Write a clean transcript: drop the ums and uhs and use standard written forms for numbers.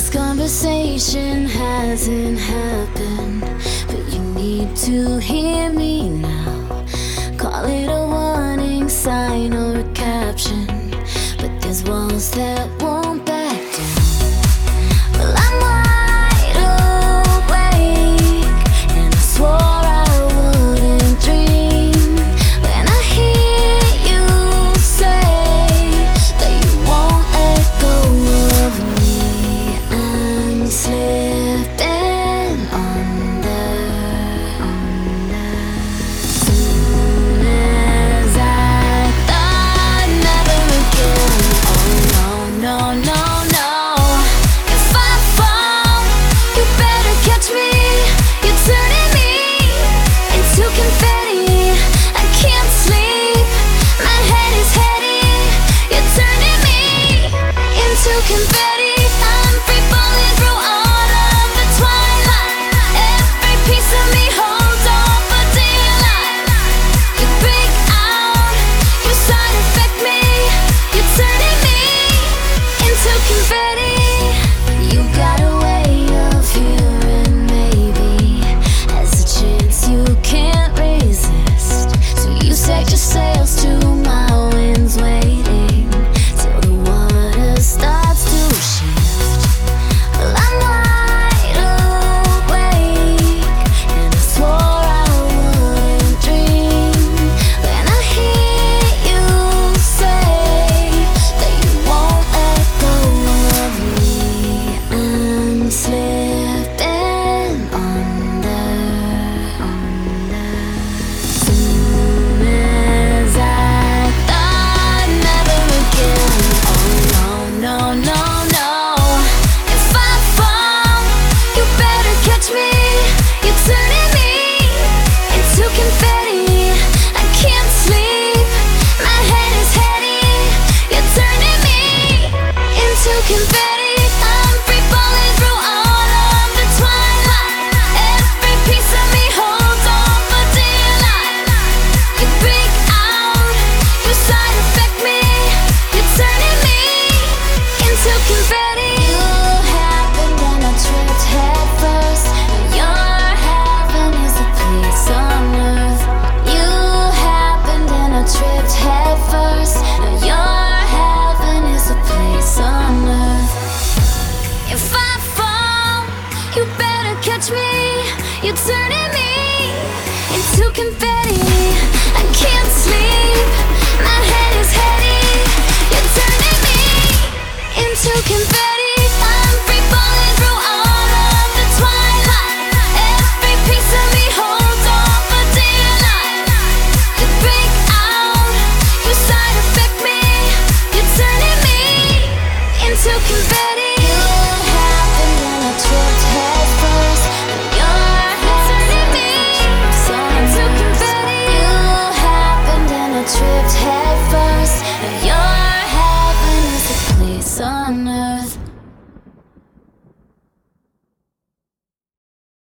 Conversation hasn't happened, but you need to hear me now. Call it a warning sign or a caption, but there's walls that won't back down. Well, I'm wide awake, and I swore I wouldn't dream when I hear you say that you won't let go of me. Slipping under. Soon as I thought never again. Oh no, no, no, no. If I fall, you better catch me. You're turning me into confetti. I can't sleep, my head is heady. You're turning me into confetti. I'm free falling through all of the twilight. Every piece of me holds on for daylight. You break out, you side effect me. You're turning me into confetti. You got a way of hearing maybe as a chance you can't resist. So you set your sails to my winds, waiting till the water starts to shift. Well, I'm wide awake, and I swore I wouldn't dream when I hear you say that you won't let go of me. I'm slipping under. Soon as I thought never again. Oh no, no, no, no. If I fall, you better catch me. You're turning me into confetti. I can't sleep, my head is heady. You're turning me into confetti.